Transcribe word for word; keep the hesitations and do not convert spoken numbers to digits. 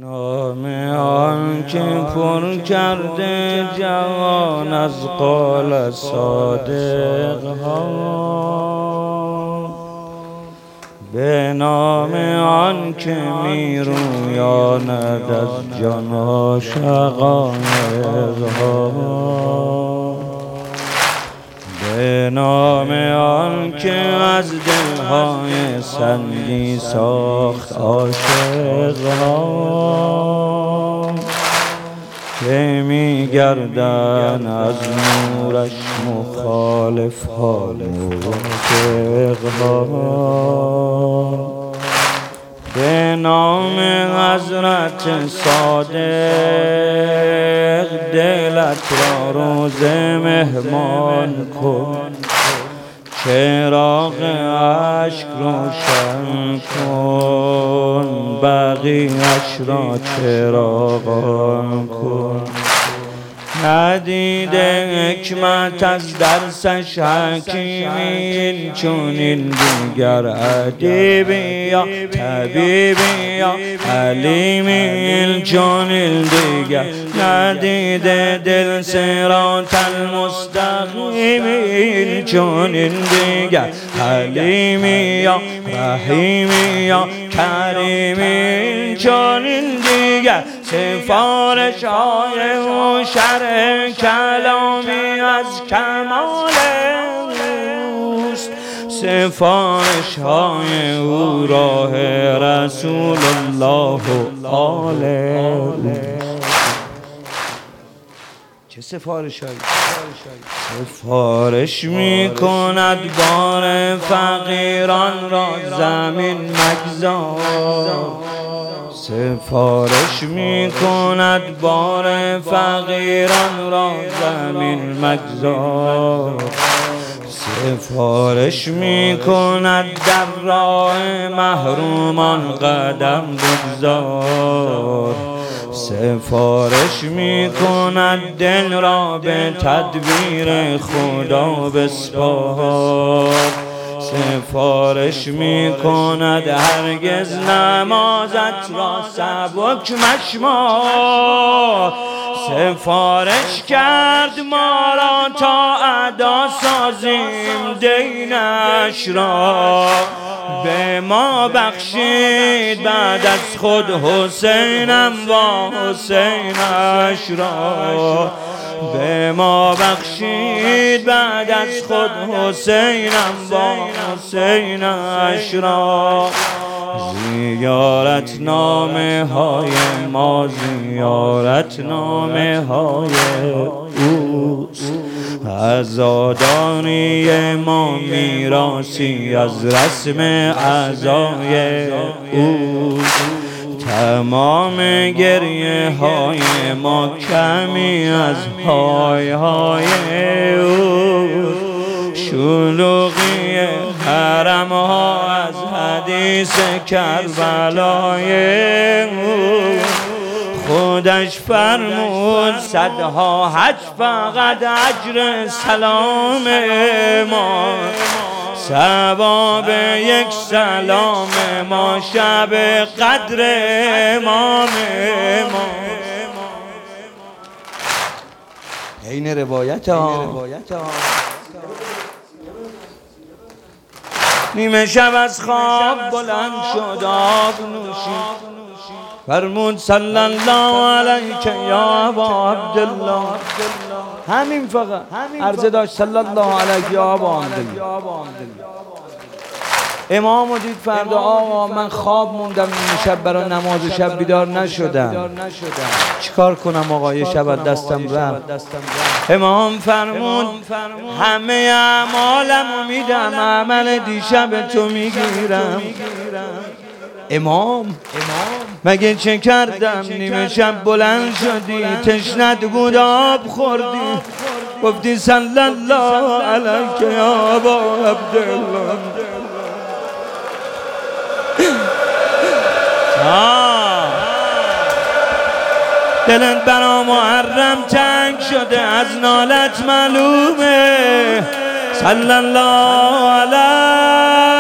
نام آن که پر کرده جهان از قول صادق ها، به نام آن که می رویاند از جان ها شقایق ها، به نام آن که از دلهای سنگی ساخت عاشق ها، که می گردن از نورش مخالف ها موافق ها، به نام حضرت صادق دلت را روز مهمان کن، چراغ عشق روشن کن، بقیه‌اش را چراغان کن. ندیده حکمت از درسش حکیمین، چون این دیگر ادیبی یا طبیبی یا حلیمین، چون این دیگر ندیده دل صراط المستقیمین، چون این دیگر حلیمی یا رحیمی یا کریمین، چون این دیگر سفارش های او شرع کلامی از کمال اوست، سفارش های او راه رسول الله و آله. چه سفارش هایی؟ سفارش می کند بار فقیران را زمین مگذار، سفارش می کند بار فقیران را زمین مگذار، سفارش می کند در راه محرومان قدم بگذار، سفارش می کند دل را به تدبیر خدا بسپار، سفارش می کند هرگز نمازت را سبک مشمار، سفارش کرد ما را تا ادا سازیم دینش را، به ما بخشید بعد از خود حسینم و حسینش را، به ما بخشید بعد از خود حسینم با حسینش را. زیارت نامه های ما زیارت نامه های اوست، عزاداری ما میراثی از رسم اعضای اوست، تمام گریه های ما کمی از پای های او، شلوغی حرم ها از حدیث کربلای او، خودش فرمود صدها حج فقط اجر سلام ما، ثواب یک سلام ما شب قدر امام ما. این روایت ها نیمه شب از خواب بلند شد آب نوشید، فرمود صلی الله علیک یا ابا عبدالله، همین فقط عرضه داشت صلی الله علیک یا ابا عبدالله. امامو دید فردا آقا من خواب موندم این شب برای نماز شب بیدار نشدم، چیکار کنم آقا یه شب از دستم رفت؟ امام فرمود همه اعمالمو میدم، عمل دیشب تو میگیرم. امام مگه چه کردم؟ نیمه شب بلند شدی تشنت بود آب خوردی، گفتی صلی الله علیک یا ابا عبدالله. دلت برا محرم تنگ شده از نالت معلومه، صلی الله علیه